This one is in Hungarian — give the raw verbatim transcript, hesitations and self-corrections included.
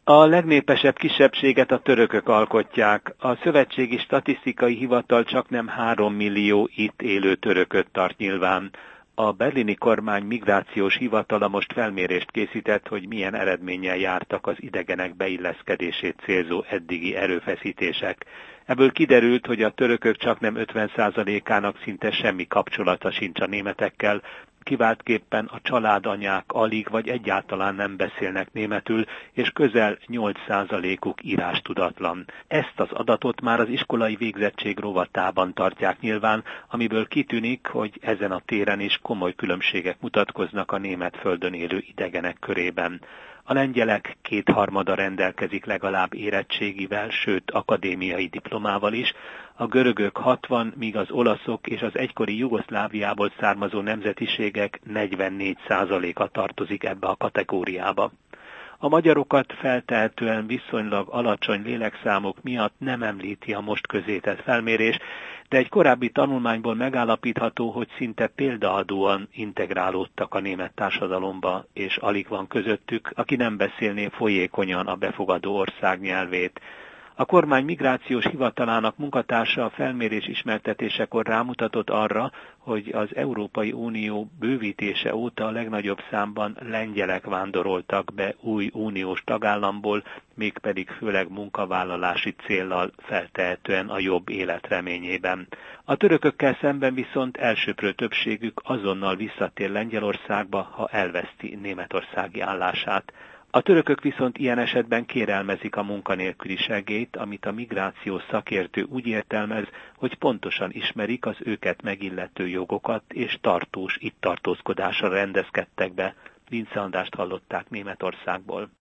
A legnépesebb kisebbséget a törökök alkotják. A Szövetségi Statisztikai Hivatal csaknem három millió itt élő törököt tart nyilván. A berlini kormány migrációs hivatala most felmérést készített, hogy milyen eredménnyel jártak az idegenek beilleszkedését célzó eddigi erőfeszítések. Ebből kiderült, hogy a törökök csaknem ötven százalékának szinte semmi kapcsolata sincs a németekkel, kiváltképpen a családanyák alig vagy egyáltalán nem beszélnek németül, és közel nyolc százalékuk írástudatlan. Ezt az adatot már az iskolai végzettség rovatában tartják nyilván, amiből kitűnik, hogy ezen a téren is komoly különbségek mutatkoznak a német földön élő idegenek körében. A lengyelek kétharmada rendelkezik legalább érettségivel, sőt akadémiai diplomával is, a görögök hatvan, míg az olaszok és az egykori Jugoszláviából származó nemzetiségek negyvennégy százaléka tartozik ebbe a kategóriába. A magyarokat feltehetően viszonylag alacsony lélekszámok miatt nem említi a most közzétett felmérés, de egy korábbi tanulmányból megállapítható, hogy szinte példaadóan integrálódtak a német társadalomba, és alig van közöttük, aki nem beszélné folyékonyan a befogadó ország nyelvét. A kormány migrációs hivatalának munkatársa a felmérés ismertetésekor rámutatott arra, hogy az Európai Unió bővítése óta a legnagyobb számban lengyelek vándoroltak be új uniós tagállamból, mégpedig főleg munkavállalási céllal, feltehetően a jobb élet reményében. A törökökkel szemben viszont elsöprő többségük azonnal visszatér Lengyelországba, ha elveszti németországi állását. A törökök viszont ilyen esetben kérelmezik a munkanélküli segélyt, amit a migrációs szakértő úgy értelmez, hogy pontosan ismerik az őket megillető jogokat, és tartós itt tartózkodásra rendezkedtek be. Vince Andrást hallották Németországból.